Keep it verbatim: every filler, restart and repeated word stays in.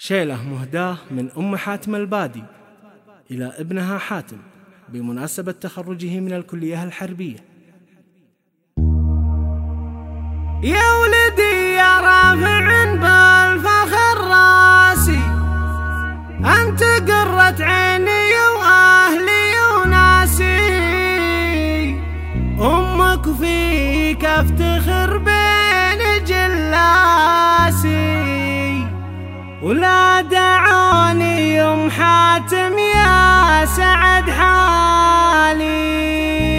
شيلة مهداة من أم حاتم البادي إلى ابنها حاتم بمناسبة تخرجه من الكلية الحربية. يا ولدي يا رافع بالفخر راسي، أنت قرة عيني وأهلي وناسي، أمك فيك أفتخر بين جلاسي، ولا دعوني يوم حاتم يا سعد حالي.